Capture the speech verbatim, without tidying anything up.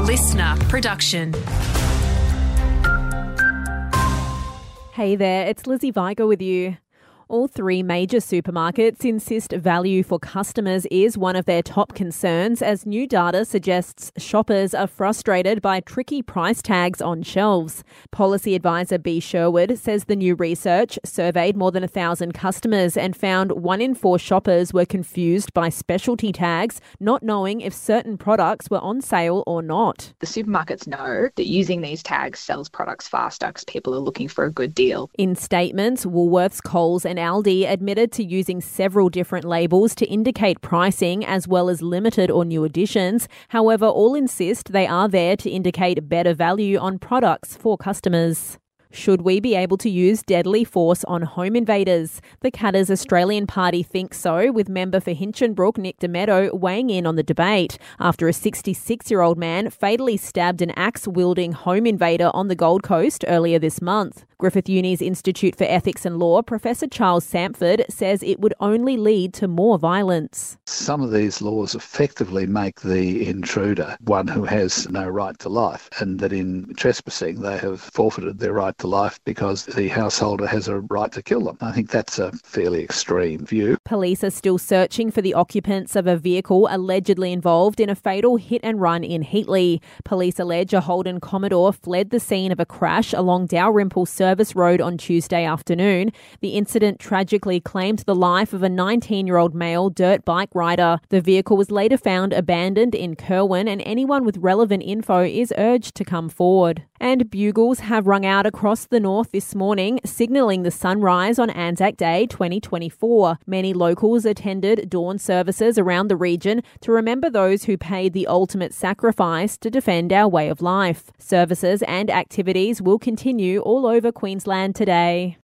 listener production. Hey there, it's Lizzie Vigo with you. All three major supermarkets insist value for customers is one of their top concerns, as new data suggests shoppers are frustrated by tricky price tags on shelves. Policy advisor B. Sherwood says the new research surveyed more than a thousand customers and found one in four shoppers were confused by specialty tags, not knowing if certain products were on sale or not. The supermarkets know that using these tags sells products faster because people are looking for a good deal. In statements, Woolworths, Coles and Aldi admitted to using several different labels to indicate pricing as well as limited or new editions. However, all insist they are there to indicate better value on products for customers. Should we be able to use deadly force on home invaders? The Katters Australian Party thinks so, with member for Hinchinbrook Nick Demeto weighing in on the debate after a sixty-six-year-old man fatally stabbed an axe-wielding home invader on the Gold Coast earlier this month. Griffith Uni's Institute for Ethics and Law, Professor Charles Samford, says it would only lead to more violence. Some of these laws effectively make the intruder one who has no right to life, and that in trespassing they have forfeited their right to life because the householder has a right to kill them. I think that's a fairly extreme view. Police are still searching for the occupants of a vehicle allegedly involved in a fatal hit and run in Heatley. Police allege a Holden Commodore fled the scene of a crash along Dalrymple Service Road on Tuesday afternoon. The incident tragically claimed the life of a nineteen-year-old male dirt bike rider. The vehicle was later found abandoned in Kerwin, and anyone with relevant info is urged to come forward. And bugles have rung out across the north this morning, signalling the sunrise on Anzac Day twenty twenty-four. Many locals attended dawn services around the region to remember those who paid the ultimate sacrifice to defend our way of life. Services and activities will continue all over Queensland today.